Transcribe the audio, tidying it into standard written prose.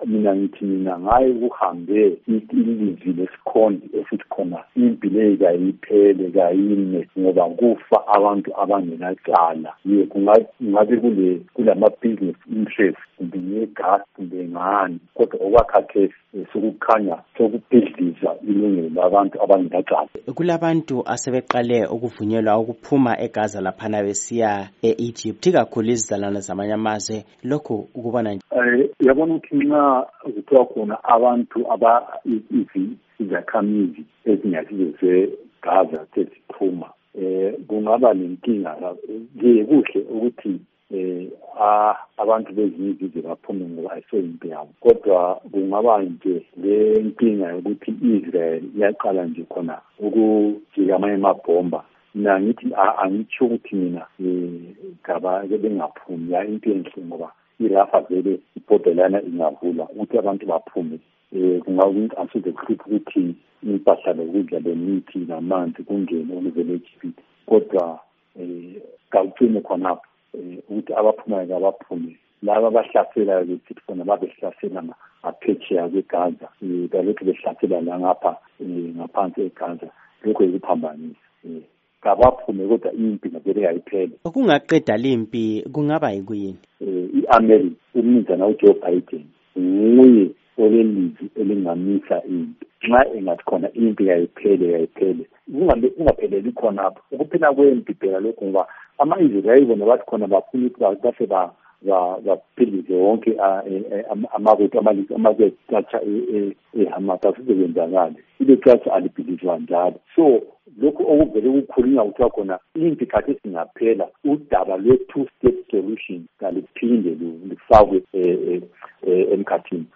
mina ngithi mina ngaye ukuhambe ilizwi lesikhondi esithi khona impi le kayiphele kayime ngoba kufa abantu abangenacala. Ye kungabe kulama business interest kumbe ngegas kumbe ngani, kodwa okwakhathesi sokukhanya sokubhidliza ilungelo labantu abangenacala. Kulabantu asebeqale ukuvunyelwa ukuphuma eGaza laphana besiya e-Egypt kakhulu izizalwane zamanye amazwe, lokho ukubona nje? Yabona ukuthi nxa kuthiwa khona abantu izakhamizi ezingazizo Gaza seziphuma, kungaba nenkinga. Kuhle ukuthi abantu bezinye izizwe baphume ngoba ayisoyimpi yabo, kodwa kungaba nje le nkinga yokuthi Israel iyaqala nje khona ukujika amanye amabhomba. Mina ngithi angitsho ukuthi mina ngaba bengaphumi ya into enhle ngoba iRafa vele ibhodolana ingavula ukuthi abantu baphume. Kungawukuthi asuze kuhluphe ukuthi impahla lokudla lemithi namanzi kungene oluvele eGibhithe, kodwa kawugcine khonapho ukuthi abaphumayo abaphume. Laba abahlaselayo bethi khona babehlasela ngaphetsheya kweGaza, balokhu behlasela la ngapha ngaphansi eGaza, lokho yikuphambanisa. Kabaphume kodwa impi ngavele yayiphele. Okungaqeda limpi kungaba yikuyini? I-America, umnumzana uJoe Biden nguye olelizwi elingamisa impi. Nxa engathi khona impi yayiphele ungapheleli khonapho. Ukuphela kwempi phela lokho ngoba ama-Israyeli bona bathi khona bafuna ukuthi base baphilize wonke amabutho amacatsha eHamas asizokwenzakala. Ile catsha alibhilizwa njalo. So lokhu okuvele kukhulunywa kuthiwa khona impi khathesi singaphela, udaba lwe-two-state solution kaliphinde lufakwe emkhathini.